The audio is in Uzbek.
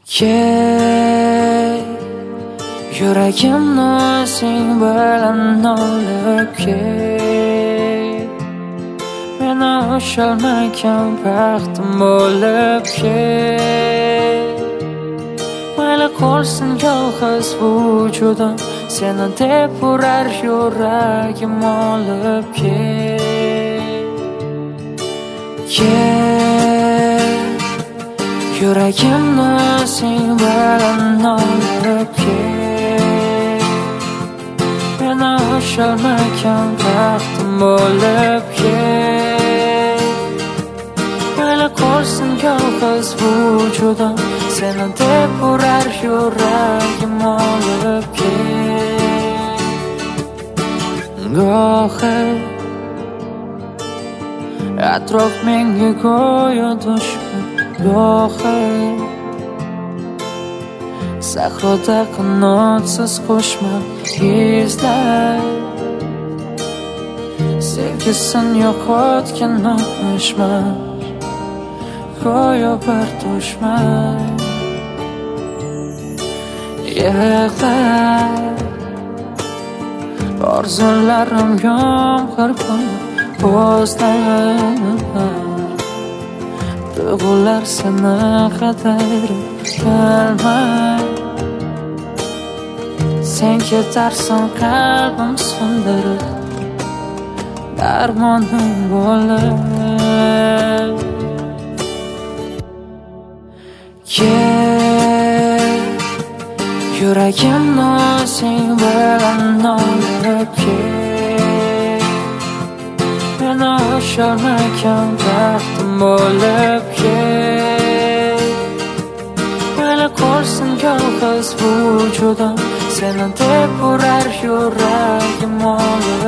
Ket, yuragimni sen bilan olib ket. Meni ushalmagan baxtim bo'lib ket. Mayli qolsin yolg'iz vujudim, seni deb urar yuragim olib ket. Ket, yuragimni sen bilan olib ket. Meni ushalmagan baxtim bo'lib ket. Mayli qolsin yolg'iz vujudim, seni deb urar yuragim olib ket. Gohi atrof menga go'yo dushman, gohi sahroda qanotsiz qo'shma izlar. Sevgisin yo'qotgan no'mishman, go'yo bir dushman. Yig'lar orzularim yomg'ir kuni bo'zlar. Tuyg'ular seni qadar bilmay, sen ketarsan qalbim sindirib, darmonim bo'lib. Ket, yuragimni sen bilan olib ket. Meni ushalmagan baxtim bo'lib ket. Mayli qolsin yolg'iz vujudim, seni deb urar yuragim olib